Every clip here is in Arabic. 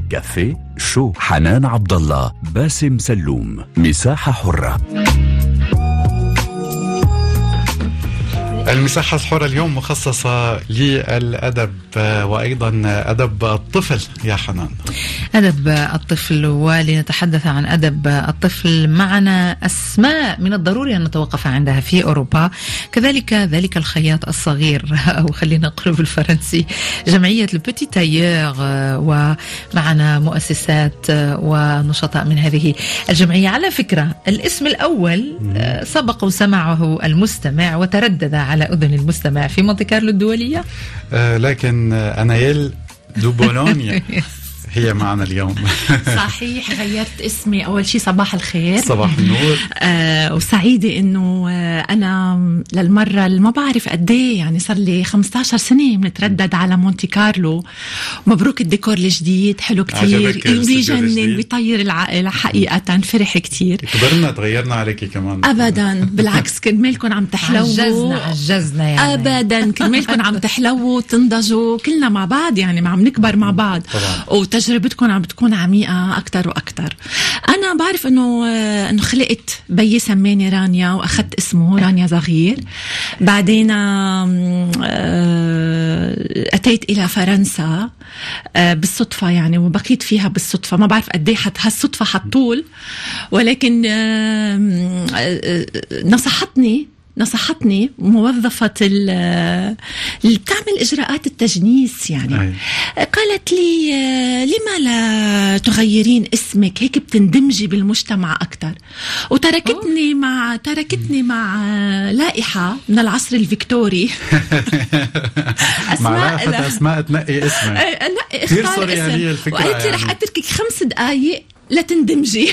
كافيه شو، حنان عبد الله، باسم سلوم، مساحة حرة. المساحة الحرة اليوم مخصصة للأدب وأيضا أدب الطفل يا حنان. أدب الطفل، ولنتحدث عن أدب الطفل معنا أسماء من الضروري أن نتوقف عندها في أوروبا، كذلك ذلك الخياط الصغير أو خلينا نقول بالفرنسي جمعية البتي تايور، ومعنا مؤسسات ونشطاء من هذه الجمعية. على فكرة الاسم الأول سبق وسمعه المستمع وتردد على أذن المستمع في مونتي كارلو الدولية، لكن أنايل دو بولونيا هي معنا اليوم. صحيح، غيرت اسمي. أول شيء صباح الخير، صباح النور. وسعيدة إنه أنا للمرة اللي ما بعرف قديه، يعني صار لي 15 سنة بنتردد على مونتي كارلو. مبروك الديكور الجديد، حلو كتير، بيجنن، بيطير العقل حقيقة. فرح كتير. كبرنا تغيرنا عليكي كمان؟ أبدا، بالعكس، كرمالكم عم تحلووا. عجزنا يعني. أبدا، كرمالكم عم تحلووا تنضجوا كلنا مع بعض، يعني ما عم نكبر مع بعض. تجربتكم عم بتكون عميقة أكتر وأكتر. أنا بعرف إنه خلقت بيي سماني رانيا وأخذت اسمه رانيا صغير. بعدين أتيت إلى فرنسا بالصدفة يعني، وبقيت فيها بالصدفة. ما بعرف قديه هالصدفة حطول، ولكن نصحتني موظفة اللي بتعمل إجراءات التجنيس يعني. قالت لي لما لا تغيرين اسمك، هيك بتندمجي بالمجتمع أكتر. وتركتني مع لائحة من العصر الفيكتوري. أسماء تنقي اسمك، اختار اسم، وقالت لي رح أتركك 5 دقايق لا تندمجي.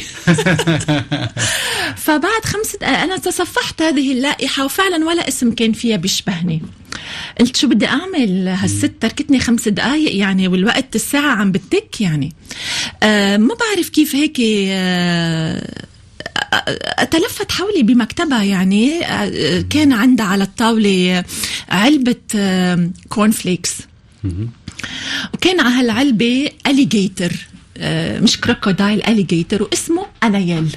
فبعد 5 دقائق أنا تصفحت هذه اللائحة، وفعلا ولا اسم كان فيها بيشبهني. قلت شو بدي أعمل؟ هالست تركتني 5 دقائق يعني، والوقت الساعة عم بتك يعني. ما بعرف كيف هيك أتلفت حولي بمكتبة يعني. كان عندها على الطاولة علبة كورن فليكس، وكان على هالعلبة أليجيتر، مش كروكودايل، أليجيتر، واسمه أنايل.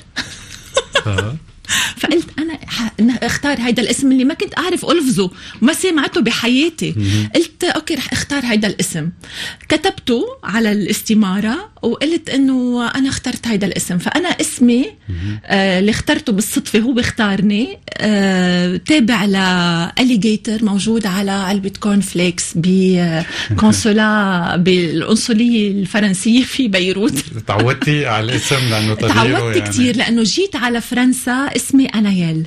فقلت أنا اختار هيدا الاسم اللي ما كنت أعرف ألفظه، ما سمعته بحياتي. قلت أوكي رح اختار هيدا الاسم. كتبته على الاستمارة وقلت إنه أنا اخترت هيدا الاسم. فأنا اسمي اللي اخترته بالصدفة هو بيختارني، تابع لأليجيتر، موجود على علبة كورن فليكس بكونسولا بالقنصلية الفرنسية في بيروت. تعودتي على الاسم لأنه تعودت يعني كتير، لأنه جيت على فرنسا اسمي أنايل.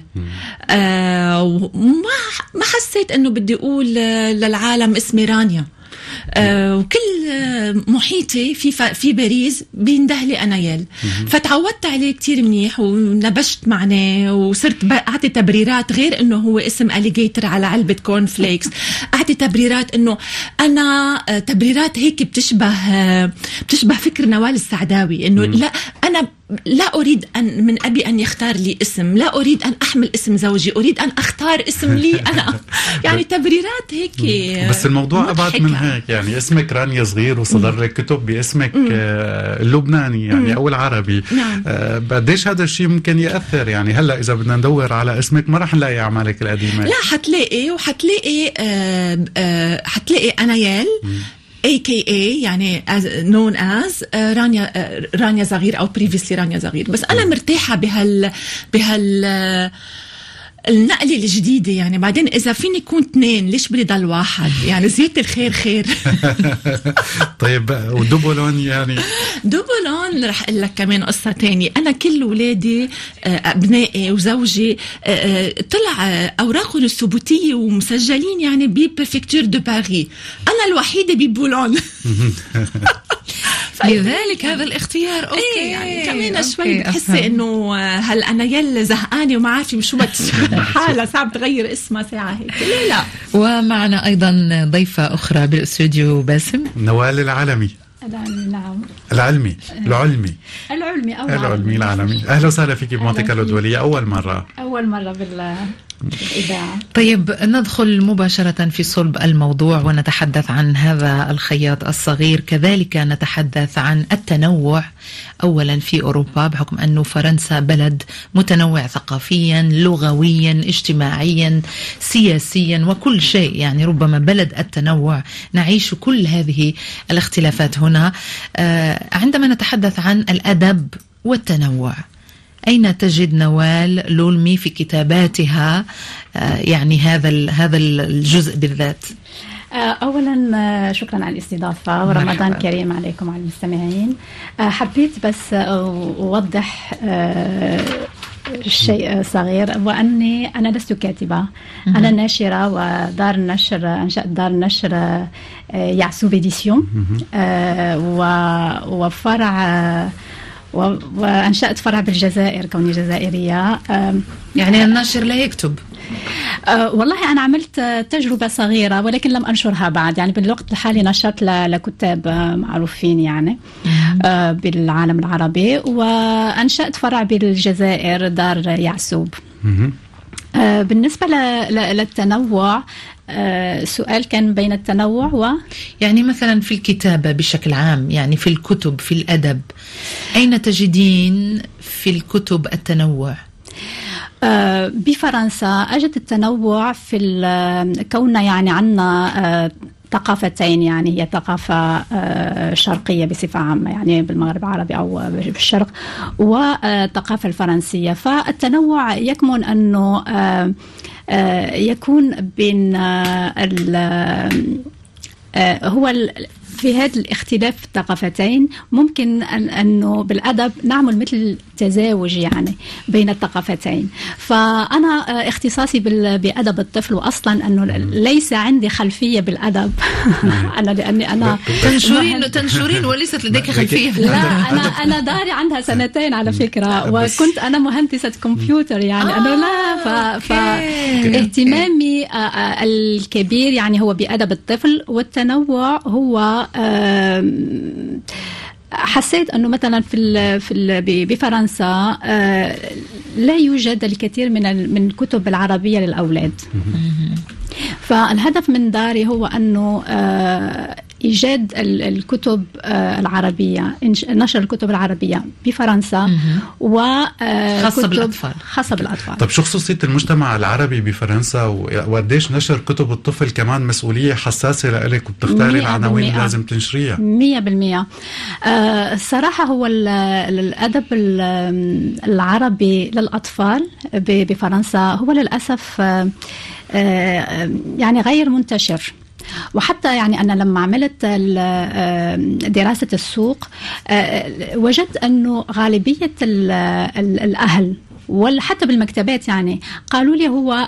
ما حسيت إنه بدي أقول للعالم اسمي رانيا. وكل محيطي في باريس بيندهلي أنايل. فتعودت عليه كتير منيح، ونبشت معناه، وصرت أعطي تبريرات غير إنه هو اسم أليجيتر على علبة كورن فليكس. أعطي تبريرات إنه أنا تبريرات هيك بتشبه فكر نوال السعداوي، إنه لا، أنا لا أريد من أبي أن يختار لي اسم، لا أريد أن أحمل اسم زوجي، أريد أن أختار اسم لي أنا. يعني تبريرات هيك. بس الموضوع أبعد من هيك يعني. اسمك رانيا صغير وصدر لك كتب باسمك اللبناني يعني أو العربي. نعم. قديش هذا الشيء ممكن يأثر يعني؟ هلا إذا بدنا ندور على اسمك ما رح نلاقي أعمالك القديمة. لا، حتلاقي أنايل AKA يعني known as رانيا صغير أو previously رانيا صغير. بس أنا مرتاحة بهال النقلة الجديدة يعني. بعدين إذا فيني يكون 2، ليش بدي ضل 1 يعني؟ زيادة الخير خير. طيب ودوبولون يعني؟ دوبولون رح أقول لك كمان قصة تانية. أنا كل ولادي أبنائي وزوجي طلع أوراقهم الثبوتية ومسجلين يعني ببريفكتور دو باريس، أنا الوحيدة ببولون. لذلك هذا الاختيار أوكي يعني كمان شوي بتحسي إنه هل أنا يلا زهقانة وما عارفة شو حالة صعب تغير اسمها ساعة هيك. لا. ومعنا أيضا ضيفة أخرى بالاستوديو، باسم نوال العالمي. نعم. العلمي. العلمي العالمي. أهلا وسهلا فيكي بمونتي كارلو الدولية. أول مرة الإذاعة. طيب ندخل مباشرة في صلب الموضوع ونتحدث عن هذا الخياط الصغير. كذلك نتحدث عن التنوع أولا في أوروبا، بحكم أنه فرنسا بلد متنوع ثقافيا لغويا اجتماعيا سياسيا وكل شيء، يعني ربما بلد التنوع، نعيش كل هذه الاختلافات هنا. عندما نتحدث عن الأدب والتنوع، أين تجد نوال لولمي في كتاباتها يعني هذا الجزء بالذات؟ أولا شكرا على الاستضافة ورمضان كريم عليكم وعلى المستمعين. حبيت بس أوضح شيء صغير، وأني أنا لست كاتبة، أنا ناشرة، ودار النشر أنشأت دار النشر يعسوب إديسيون، وفرع وأنشأت فرع بالجزائر كوني جزائرية. يعني الناشر لا يكتب؟ والله أنا عملت تجربة صغيرة ولكن لم أنشرها بعد، يعني بالوقت الحالي نشرت لكتاب معروفين يعني بالعالم العربي، وأنشأت فرع بالجزائر دار يعسوب. بالنسبة للتنوع، سؤال كان بين التنوع يعني مثلا في الكتابة بشكل عام، يعني في الكتب في الأدب، أين تجدين في الكتب التنوع؟ بفرنسا أجد التنوع في كوننا يعني عنا ثقافتين، يعني هي ثقافة شرقية بصفة عامة يعني بالمغرب العربي أو بالشرق، والثقافة الفرنسية. فالتنوع يكمن أنه يكون بين هو في هذا الاختلاف في الثقافتين ممكن أنه بالأدب نعمل مثل تزاوج يعني بين الثقافتين. فأنا اختصاصي بأدب الطفل، وأصلا أنه ليس عندي خلفية بالأدب أنا لأني أنا تنشرين وليست لديك خلفية. لا أنا داري عندها سنتين على فكرة، وكنت أنا مهندسة كمبيوتر يعني أنا لا فاهتمامي الكبير يعني هو بأدب الطفل. والتنوع هو حسيت أنه مثلا بفرنسا لا يوجد الكثير من الكتب العربية للأولاد، فالهدف من داري هو أنه إيجاد الكتب العربية، نشر الكتب العربية بفرنسا خاصة بالأطفال. طب شو خصوصية المجتمع العربي بفرنسا، وقديش نشر كتب الطفل كمان مسؤولية حساسة لإلك وبتختاري العناوين اللي لازم تنشريها؟ 100%. الصراحة هو الأدب العربي للأطفال بفرنسا هو للأسف يعني غير منتشر. وحتى يعني أنا لما عملت دراسة السوق وجدت أنه غالبية الأهل وحتى بالمكتبات يعني قالوا لي هو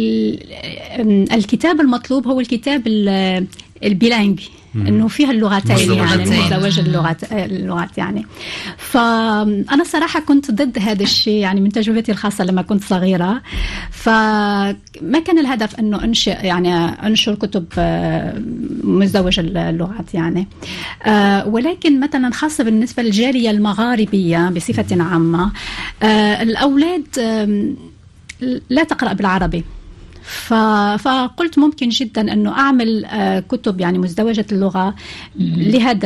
الكتاب المطلوب هو الكتاب البيلانج، انه فيها اللغتين يعني مزدوج اللغات يعني. فانا صراحه كنت ضد هذا الشيء يعني من تجربتي الخاصه لما كنت صغيره، فما كان الهدف انه انشر كتب مزدوج اللغات يعني. ولكن مثلا خاصه بالنسبه للجاليه المغاربيه بصفه عامه، الاولاد لا تقرأ بالعربي، فقلت ممكن جدا أنه أعمل كتب يعني مزدوجة اللغة لهذا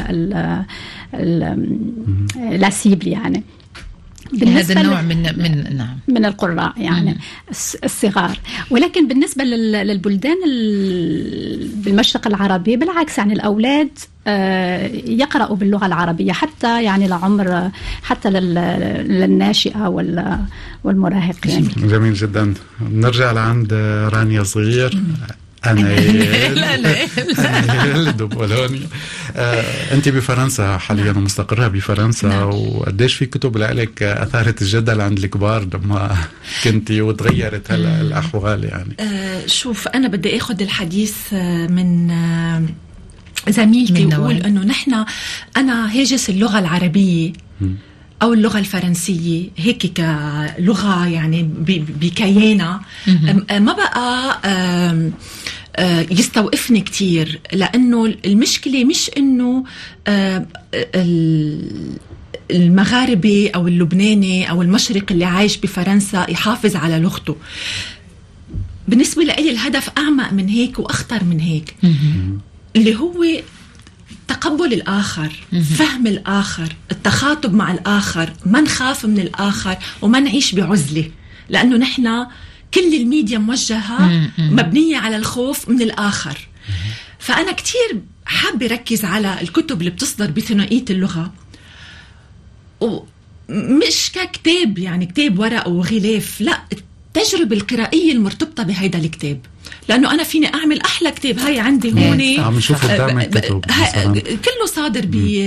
السيبل يعني هذا النوع من القراء يعني الصغار. ولكن بالنسبة للبلدان بالمشرق العربي بالعكس، يعني الأولاد يقرأوا باللغة العربية حتى يعني لعمر حتى للناشئة والمراهقين. جميل جدا. نرجع لعند رانيا صغير. أنا دبولوني. أنت بفرنسا حاليا ومستقرة بفرنسا، وقديش في كتب لك أثارت الجدل عند الكبار لما كنتي وتغيرت هلا الأحوال يعني؟ شوف، أنا بدي أخذ الحديث من زميلتي وأقول أنه أنا هاجس اللغة العربية أو اللغة الفرنسية هيك كلغة يعني بكيانة ما بقى يستوقفني كتير، لأنه المشكلة مش أنه المغاربي أو اللبناني أو المشرق اللي عايش بفرنسا يحافظ على لغته. بالنسبة لي الهدف أعمق من هيك وأخطر من هيك، اللي هو تقبل الآخر، فهم الآخر، التخاطب مع الآخر، ما نخاف من الآخر وما نعيش بعزلة، لأنه نحن كل الميديا موجهة مبنية على الخوف من الآخر. فأنا كتير حابة ركز على الكتب اللي بتصدر بثنائية اللغة، ومش ككتاب يعني كتاب ورق وغلاف، لا، التجربة القرائية المرتبطة بهيدا الكتاب، لأنه أنا فيني أعمل أحلى كتاب. هاي عندي هون عم نشوف قدام الكتب كله صادر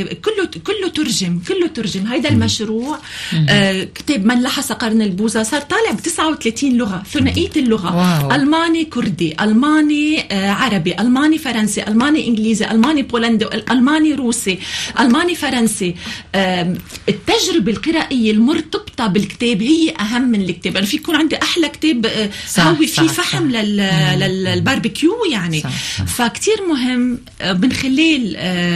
كله ترجم. هيدا المشروع كتاب من لحس قرن البوزة صار طالع ب39 لغة، ثنائية اللغة. واو. ألماني كردي، ألماني عربي، ألماني فرنسي، ألماني إنجليزي، ألماني بولندي، ألماني روسي، ألماني فرنسي. التجربة القرائية المرتبطة بالكتاب هي أهم من الكتاب. أنا في يكون عندي أحلى كتاب هوي فيه فحم للباربيكيو يعني. صح. فكتير مهم من خلال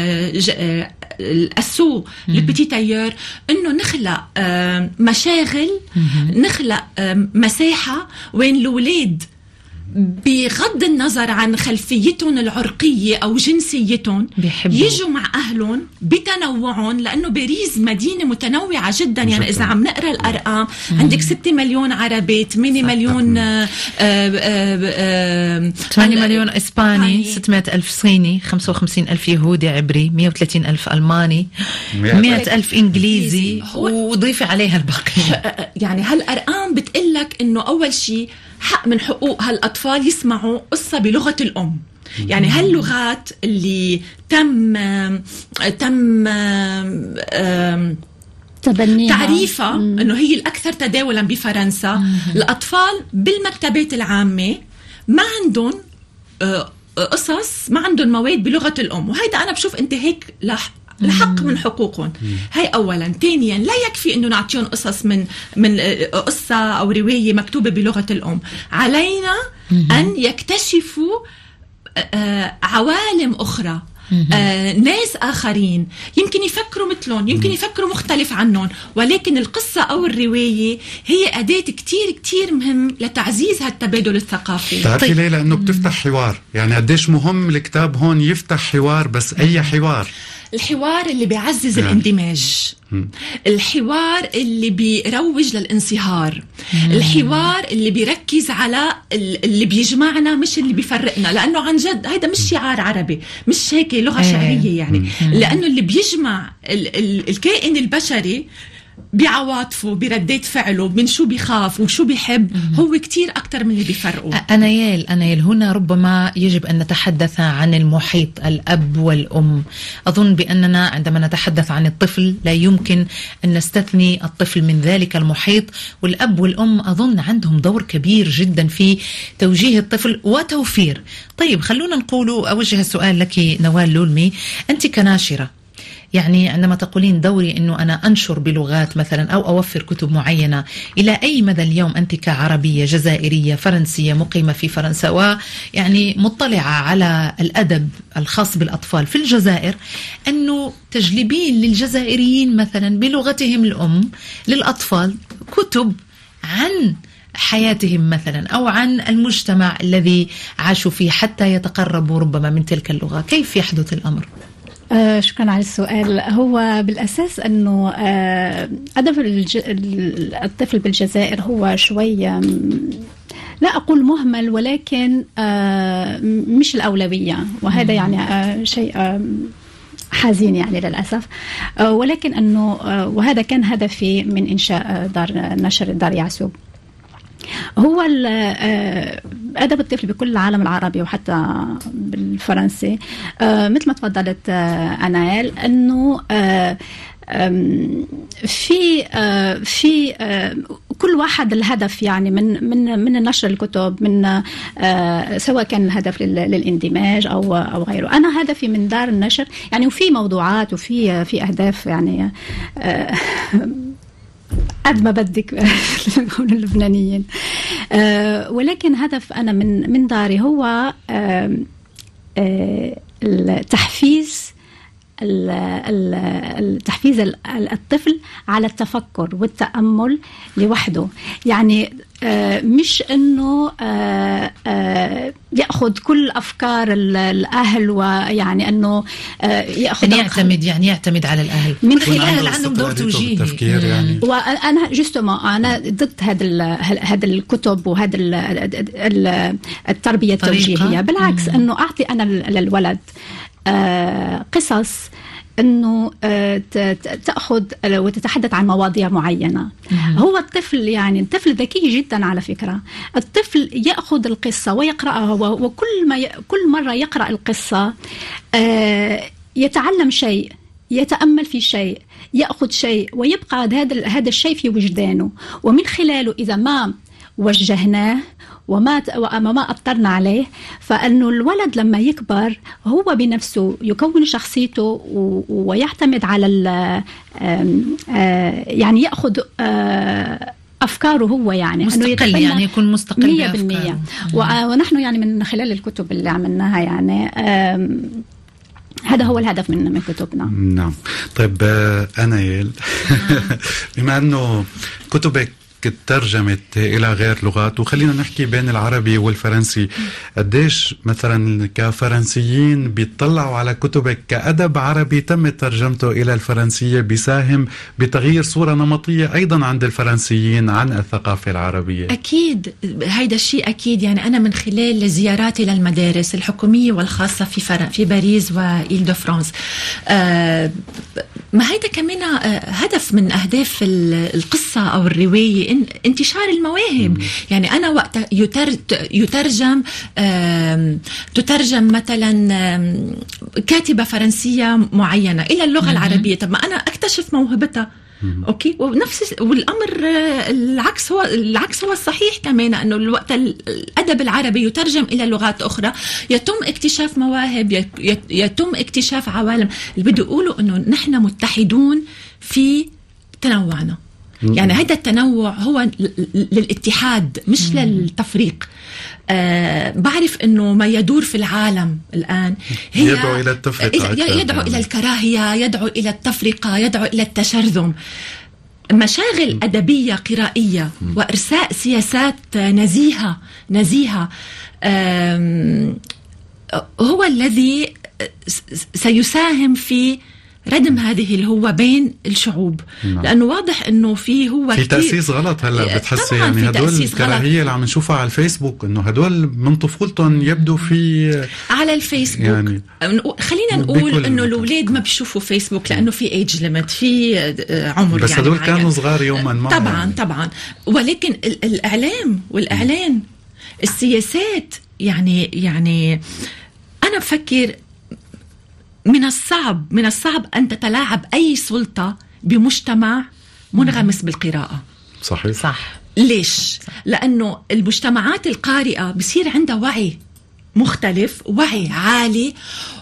الأسو البتي تاير إنه نخلق مشاغل، نخلق مساحة وين الأولاد بغض النظر عن خلفيتهم العرقية أو جنسيتهم يجوا مع أهلهم بتنوعهم، لأنه باريس مدينة متنوعة جدا. يعني إذا عم نقرأ الأرقام عندك 6 مليون عربي، 8 مليون 8 مليون إسباني، 600,000 صيني، 55,000 يهودي عبري، 130,000 ألماني، 100,000 إنجليزي، وضيفي عليها الباقي. يعني هالأرقام بتقلك إنه أول شيء حق من حقوق هالأطفال يسمعوا قصة بلغة الأم. يعني هاللغات اللي تم تعريفها أنه هي الأكثر تداولا بفرنسا، الأطفال بالمكتبات العامة ما عندهم قصص، ما عندهم مواد بلغة الأم، وهيدا أنا بشوف أنت هيك الحق من حقوقهم. هاي أولا. ثانيا لا يكفي أنه نعطيهم قصص من قصة أو رواية مكتوبة بلغة الأم، علينا أن يكتشفوا عوالم أخرى، ناس آخرين يمكن يفكروا مثلهم، يمكن يفكروا مختلف عنهم، ولكن القصة أو الرواية هي أداة كتير كتير مهم لتعزيز هالتبادل الثقافي. تعرفي ليه؟ لأنه بتفتح حوار. يعني قديش مهم الكتاب هون يفتح حوار، بس أي حوار؟ الحوار اللي بيعزز الاندماج، الحوار اللي بيروج للانصهار، الحوار اللي بيركز على اللي بيجمعنا مش اللي بيفرقنا، لأنه عن جد هيدا مش شعار عربي، مش هيك لغة شعرية يعني، لأنه اللي بيجمع الكائن البشري بعواطفه، بردات فعله، من شو بيخاف وشو بيحب، هو كتير أكتر من اللي بيفرقه. أنايل هنا ربما يجب أن نتحدث عن المحيط، الأب والأم. أظن بأننا عندما نتحدث عن الطفل لا يمكن أن نستثني الطفل من ذلك المحيط، والأب والأم أظن عندهم دور كبير جدا في توجيه الطفل وتوفير. طيب خلونا نقول، أوجه السؤال لك نوال لولمي، أنت كناشرة، يعني عندما تقولين دوري أنه أنا أنشر بلغات مثلا أو أوفر كتب معينة، إلى أي مدى اليوم أنت كعربية جزائرية فرنسية مقيمة في فرنسا ويعني مطلعة على الأدب الخاص بالأطفال في الجزائر، أنه تجلبين للجزائريين مثلا بلغتهم الأم للأطفال كتب عن حياتهم مثلا أو عن المجتمع الذي عاشوا فيه حتى يتقربوا ربما من تلك اللغة؟ كيف يحدث الأمر؟ شكرا على السؤال. هو بالأساس أنه أدب الطفل بالجزائر هو شوية، لا أقول مهمل، ولكن مش الأولوية، وهذا يعني شيء حزين يعني للأسف. ولكن أنه وهذا كان هدفي من إنشاء نشر دار يعسوب. هو أدب الطفل بكل العالم العربي وحتى بالفرنسي، مثل ما تفضلت أنايل، أنه في كل واحد الهدف يعني من نشر الكتب، من سواء كان الهدف للاندماج او غيره. انا هدفي من دار النشر يعني، وفي موضوعات وفي اهداف يعني قد ما بدك نقول اللبنانيين، ولكن هدف أنا من داري هو تحفيز تحفيز الطفل على التفكر والتأمل لوحده. يعني مش انه ياخذ كل افكار الاهل، ويعني انه ياخذ يعتمد على الاهل من خلال عندهم دور توجيهي يعني. وانا جوستوما انا ضد هذا الكتب وهذا التربيه التوجيهيه. بالعكس انه اعطي انا للولد قصص انه تاخذ وتتحدث عن مواضيع معينه. هو الطفل يعني الطفل ذكي جدا على فكره. الطفل ياخذ القصه ويقراها، وكل مره يقرا القصه يتعلم شيء، يتامل في شيء، ياخذ شيء، ويبقى هذا الشيء في وجدانه. ومن خلاله اذا ما وجهناه وما أطرنا عليه، فأنه الولد لما يكبر هو بنفسه يكون شخصيته ويعتمد على يعني يأخذ أفكاره هو، يعني مستقل، يعني يكون مستقل 100%. ونحن يعني من خلال الكتب اللي عملناها يعني هذا هو الهدف من كتبنا. نعم. طيب أنايل، بما أنه كتبك ترجمت إلى غير لغات، وخلينا نحكي بين العربي والفرنسي، قديش مثلا كفرنسيين بيطلعوا على كتبك كأدب عربي تم ترجمته إلى الفرنسية بيساهم بتغيير صورة نمطية أيضا عند الفرنسيين عن الثقافة العربية؟ أكيد هيدا الشيء أكيد. يعني أنا من خلال زياراتي للمدارس الحكومية والخاصة في باريس وإيل دو فرانس، ما هيدا كمان هدف من أهداف القصة أو الرواية، انتشار المواهب. يعني أنا وقت تترجم مثلا كاتبة فرنسية معينة إلى اللغة العربية، طب ما أنا أكتشف موهبتها. أوكي. والأمر العكس هو الصحيح كمان، أنه الوقت الأدب العربي يترجم إلى لغات أخرى يتم اكتشاف مواهب، يتم اكتشاف عوالم. اللي بدي أقوله أنه نحن متحدون في تنوعنا. يعني هذا التنوع هو للاتحاد مش للتفريق. بعرف أنه ما يدور في العالم الآن يدعو إلى التفرقة، يدعو إلى الكراهية، يدعو إلى التفرقة، يدعو إلى التشرذم. مشاغل أدبية قرائية وإرساء سياسات نزيهة هو الذي سيساهم في ردم هذه الهوة بين الشعوب. لأنه واضح أنه في تأسيس غلط. هلا بتحسي يعني هدول الكراهية اللي عم نشوفها على الفيسبوك، إنه هدول من طفولتهم يبدو في على الفيسبوك. يعني خلينا نقول إنه الأولاد ما بيشوفوا فيسبوك لأنه في ايج ليميت، في عمر، بس يعني هدول كانوا صغار يوما ما. طبعا. ولكن الإعلام والإعلان، السياسات، يعني أنا بفكر من الصعب أن تتلاعب أي سلطة بمجتمع منغمس بالقراءة. صح. ليش؟ لأنه المجتمعات القارئة بصير عندها وعي مختلف، وعي عالي،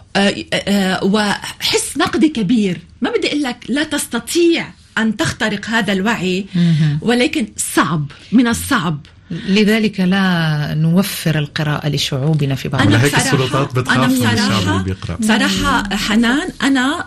وحس نقدي كبير. ما بدي أقول لك لا تستطيع أن تخترق هذا الوعي، ولكن من الصعب. لذلك لا نوفر القراءة لشعوبنا في بعض الأحيان. هيك السلطات بتخاف من الشعب اللي بيقرأ. بصراحة حنان، أنا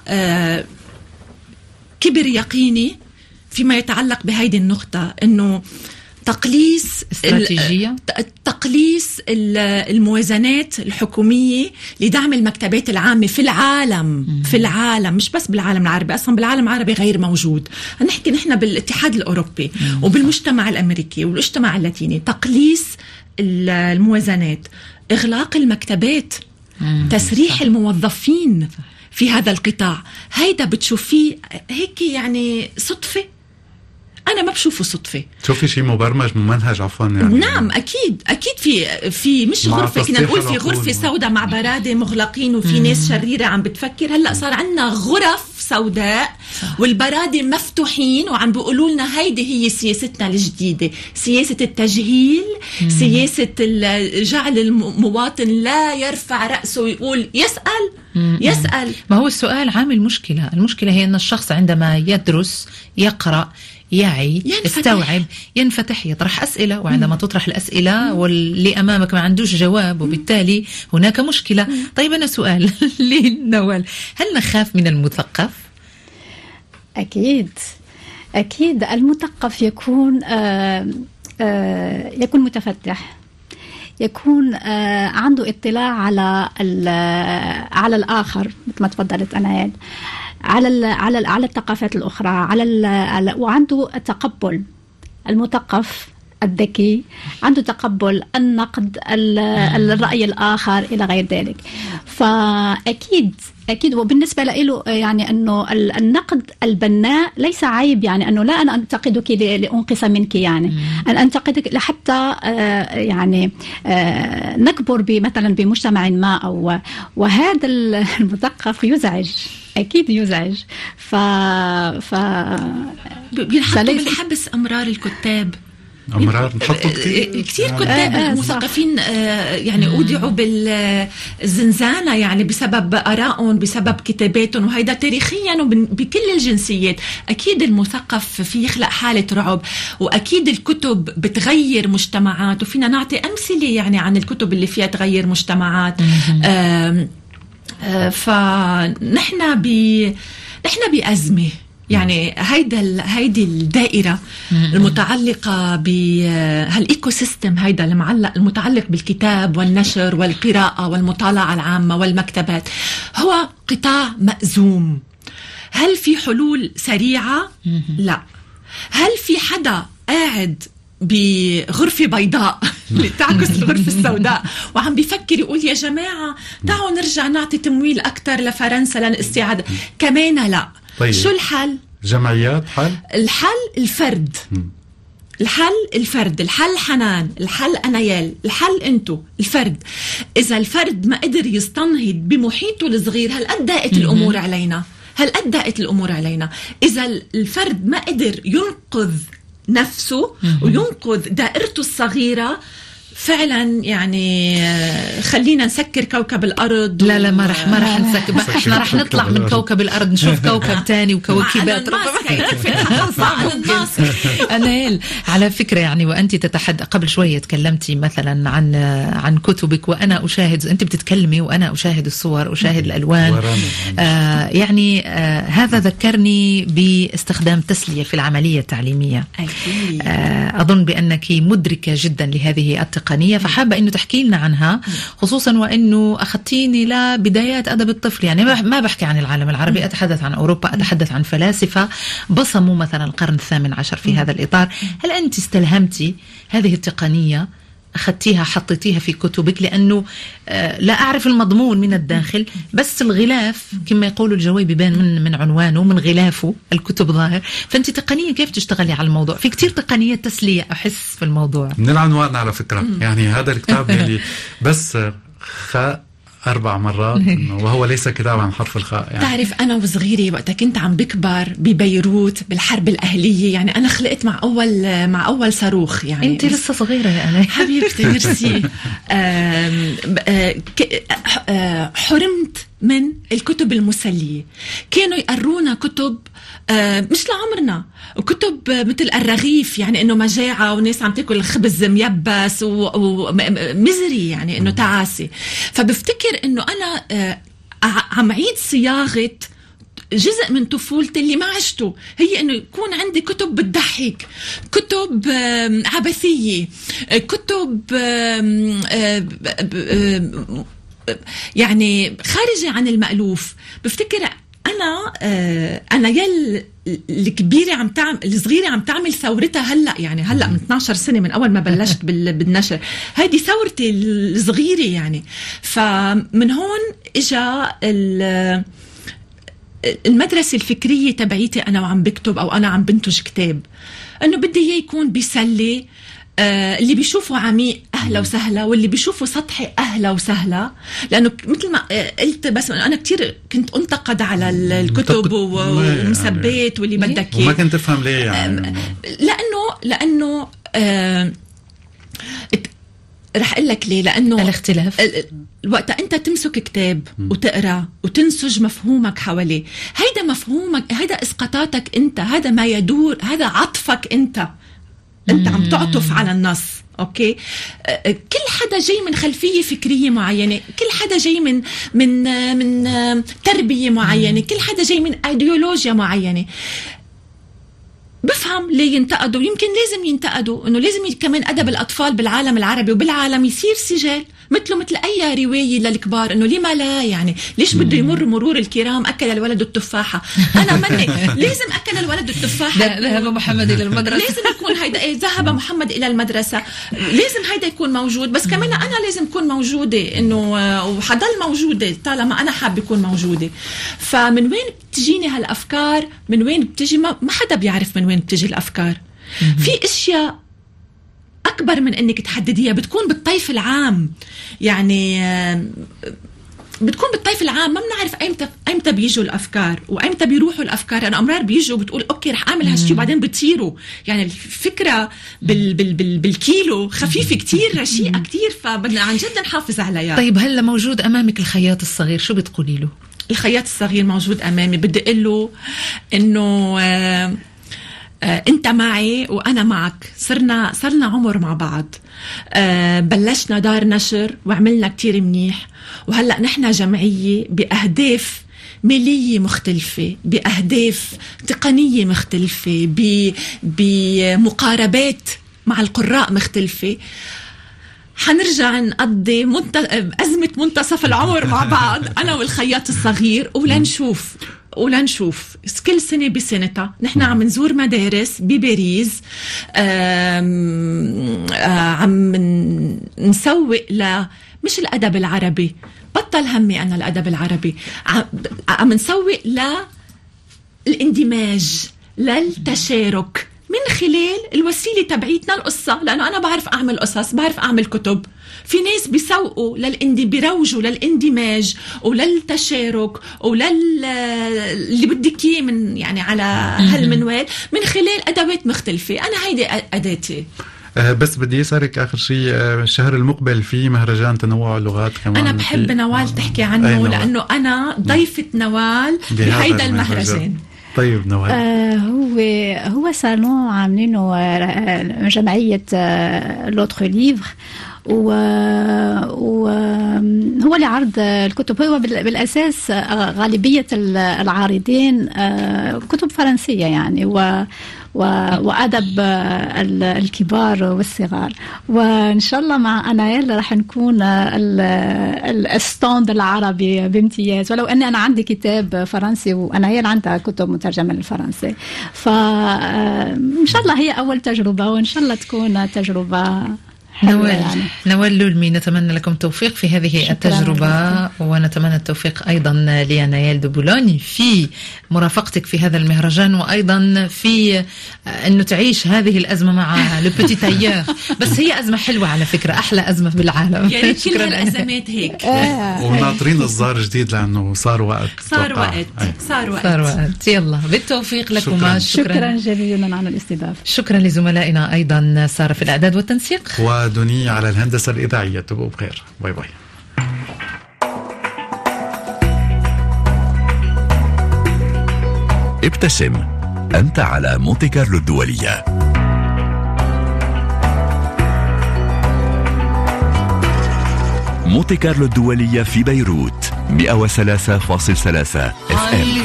كبر يقيني فيما يتعلق بهيدي النقطة، إنه تقليص استراتيجية، تقليص الموازنات الحكومية لدعم المكتبات العامة في العالم، مش بس بالعالم العربي، أصلا بالعالم العربي غير موجود. نحكي نحن بالاتحاد الأوروبي وبالمجتمع الأمريكي والمجتمع اللاتيني. تقليص الموازنات، إغلاق المكتبات، تسريح الموظفين في هذا القطاع. هيدا بتشوفيه هيك يعني صدفة؟ أنا ما بشوفه صدفة. شوفي شيء ممنهج عفوا يعني. نعم أكيد في مش غرفة، كنا نقول في غرفة سوداء مع برادة مغلقين وفي ناس شريرة عم بتفكر. هلأ صار عنا غرف سوداء والبرادة مفتوحين وعم بيقولوا لنا هيدي هي سياستنا الجديدة، سياسة التجهيل، سياسة جعل المواطن لا يرفع رأسه ويقول يسأل. ما هو السؤال عامل مشكلة. المشكلة هي أن الشخص عندما يدرس يقرأ يعي يستوعب ينفتح يطرح أسئلة، وعندما تطرح الأسئلة واللي أمامك ما عندوش جواب وبالتالي هناك مشكلة. طيب أنا سؤال لنوال، هل نخاف من المثقف؟ أكيد المثقف يكون متفتح، يكون عنده اطلاع على الآخر مثل ما تفضلت أنايل، على الثقافات الأخرى، وعنده تقبل. المثقف الذكي عنده تقبل النقد، الرأي الآخر إلى غير ذلك. فأكيد وبالنسبة له يعني أنه النقد البناء ليس عيب، يعني أنه لا أنا أنتقدك لأنقص منك، يعني أن أنتقدك لحتى يعني نكبر مثلا بمجتمع ما، وهذا المثقف يزعج، أكيد يزعج. بينحطوا بالحبس أمرار الكتاب، نحطوا كثير كتاب مثقفين يعني أودعوا بالزنزانة يعني بسبب آرائهم، بسبب كتاباتهم، وهيدا تاريخيا وبكل الجنسيات. أكيد المثقف في يخلق حالة رعب، وأكيد الكتب بتغير مجتمعات، وفينا نعطي أمثلة يعني عن الكتب اللي فيها تغير مجتمعات. فنحن بأزمة، يعني هيدي الدائرة المتعلقة بهالإيكو سيستم، هيدا المتعلق بالكتاب والنشر والقراءة والمطالعة العامة والمكتبات، هو قطاع مأزوم. هل في حلول سريعة؟ لا. هل في حدا قاعد بغرفة بيضاء تعكس الغرفة السوداء وعم بيفكر يقول يا جماعة تعالوا نرجع نعطي تمويل أكتر لفرنسا للاستعادة؟ كمان لا. طيب. شو الحل؟ جمعيات الحل الفرد. الحل حنان، الحل أنايل، الحل أنتو الفرد. إذا الفرد ما قدر يستنهض بمحيطه الصغير، هل أدت الأمور علينا؟ إذا الفرد ما قدر ينقذ نفسه وينقذ دائرته الصغيرة، فعلا يعني خلينا نسكر كوكب الأرض. لا ما رح نسكر، احنا رح نطلع من كوكب الأرض نشوف كوكب تاني وكواكبات. أنايل على فكرة يعني، وأنت تتحدث قبل شوية تكلمتي مثلا عن كتبك، وأنا أشاهد، أنت بتتكلمي وأنا أشاهد الصور، أشاهد الألوان. يعني هذا ذكرني باستخدام تسلية في العملية التعليمية. أظن بأنك مدركة جدا لهذه التقنية، فحابة أنه تحكي لنا عنها، خصوصا وأنه أخذتيني لبدايات أدب الطفل. يعني ما بحكي عن العالم العربي، أتحدث عن أوروبا، أتحدث عن فلاسفة بصموا مثلا القرن ال18 في هذا الإطار. هل أنت استلهمتي هذه التقنية، أخذتيها حطيتيها في كتبك؟ لأنه لا أعرف المضمون من الداخل، بس الغلاف كما يقولوا الجويبي بين من عنوانه، من غلافه الكتب ظاهر. فأنت تقنيا كيف تشتغلي على الموضوع؟ في كتير تقنية تسلية أحس في الموضوع من العنوان على فكرة. يعني هذا الكتاب اللي بس خاء 4 مرات، وهو ليس كتاب عن حرف الخاء. يعني تعرف أنا وصغيري وقتها كنت عم بكبر ببيروت بالحرب الأهلية، يعني أنا خلقت مع أول صاروخ. يعني أنت لسه صغيرة يا أنا حبيبتي ميرسي. حرمت من الكتب المسلية. كانوا يقرونا كتب مش لعمرنا، وكتب مثل الرغيف، يعني انه مجاعة وناس عم تاكل خبز ميبس ومزري، يعني انه تعاسي. فبفتكر انه انا عم عيد صياغة جزء من طفولتي اللي ما عشته، هي انه يكون عندي كتب بتضحك، كتب عبثية، كتب يعني خارجة عن المألوف. بفتكر أنا الكبيرة الصغيرة عم تعمل ثورتها هلأ من 12 سنة من أول ما بلشت بالنشر. هذه ثورتي الصغيرة يعني. فمن هون إجا المدرسة الفكرية تبعيتي أنا وعم بكتب أو أنا عم بنتج كتاب، أنه بدي إياه يكون بيسلي، اللي بيشوفوا عميق أهلا وسهلا، واللي بيشوفوا سطحي أهلا وسهلا. لأنه مثل ما قلت، بس أنا كتير كنت أنتقد على الكتب ومثبت واللي بدك وما كنت تفهم ليه يعني. لأنه رح أقول لك ليه. لأنه الاختلاف الوقت أنت تمسك كتاب وتقرأ وتنسج مفهومك حواليه، هيدا مفهومك، هيدا إسقاطاتك أنت، هذا ما يدور، هذا عطفك أنت عم تعطف على النص. أوكي، كل حدا جاي من خلفية فكرية معينة، كل حدا جاي من تربية معينة، كل حدا جاي من أيديولوجيا معينة. بفهم ليه ينتقدوا، يمكن لازم ينتقدوا، انه لازم كمان ادب الاطفال بالعالم العربي وبالعالم يصير سجال مثل اي روايه للكبار، انه ليه ما لا يعني، ليش بده يمر مرور الكرام اكل الولد التفاحه؟ انا مني لازم اكل الولد التفاحه، ذهب محمد الى المدرسه، لازم يكون هيدا ذهب محمد الى المدرسه، لازم هيدا يكون موجود. بس كمان انا لازم اكون موجوده، انه وحضل موجوده طالما انا حابه اكون موجوده. فمن وين بتجيني هالافكار؟ من وين بتجي؟ ما حدا بيعرف من وين بتجي الافكار. في اشياء اكبر من انك تحدديها، بتكون بالطيف العام، يعني بتكون بالطيف العام. ما بنعرف ايمتى بيجوا الافكار وايمتى بيروحوا الافكار. انا امرار بيجوا بتقول اوكي رح اعمل هالشيء وبعدين بتطيروا. يعني الفكره بالكيلو خفيفه كتير، رشيقه كتير، فبدنا عن جد نحافظ عليها. طيب هلا موجود امامك الخياط الصغير، شو بتقولي له؟ الخياط الصغير موجود امامي، بدي اقول له انه انت معي وانا معك، صرنا عمر مع بعض، بلشنا دار نشر وعملنا كتير منيح، وهلأ نحن جمعية بأهداف مالية مختلفة، بأهداف تقنية مختلفة، بمقاربات مع القراء مختلفة. حنرجع نقضي أزمة منتصف العمر مع بعض أنا والخياط الصغير، ولنشوف كل سنة بسنتها. نحن عم نزور مدارس بباريس، عم نسوق مش الأدب العربي، بطل همي أنا الأدب العربي، عم نسوق للاندماج، للتشارك من خلال الوسيلة تبعيتنا القصة. لأنه أنا بعرف أعمل قصص، بعرف أعمل كتب. في ناس بيسوقوا بيروجوا للاندماج وللتشارك اللي بدك اياه من يعني على هالمنوال من خلال أدوات مختلفة. أنا هيدي أداتي. بس بدي أسألك آخر شيء، الشهر المقبل في مهرجان تنوع اللغات كمان. أنا بحب نوال تحكي عنه، لأنه أنا ضيفة نوال بهيدا المهرجان. طيب نوال، هو صالون عاملينه جمعية لوتر ليفر، وهو لعرض الكتب. هو بالأساس غالبية العارضين كتب فرنسية يعني، وأدب الكبار والصغار. وإن شاء الله مع أنايل رح نكون الستاند العربي بامتياز، ولو أني أنا عندي كتاب فرنسي وأنايل عندها كتب مترجمة للفرنسي. فإن شاء الله هي أول تجربة، وإن شاء الله تكون تجربة نوال لولمي، نتمنى لكم توفيق في هذه التجربة، ونتمنى التوفيق أيضا لنايل دو بولوني في مرافقتك في هذا المهرجان، وأيضا في أنه تعيش هذه الأزمة مع لبتي تايور. بس هي أزمة حلوة على فكرة، أحلى أزمة بالعالم. يعني كل هالأزمات هيك. وناطرين إصدار جديد لأنه صار وقت. يلا بالتوفيق لكم. شكرا جزيلا على الاستضافة. شكرا لزملائنا أيضا سارة في الإعداد والتنسيق، ودنيا على الهندسة الإذاعية. تبقوا بخير، باي باي. ابتسم، أنت على مونتي كارلو الدولية. مونتي كارلو الدولية في بيروت 103.3 FM.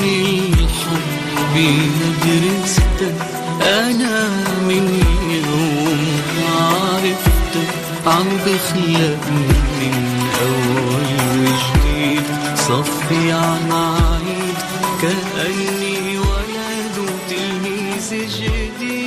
أنا من يوم عرفتك عم بخلق من أول وجديد، صفي عم عيد كأني ولد وتلميذ جديد.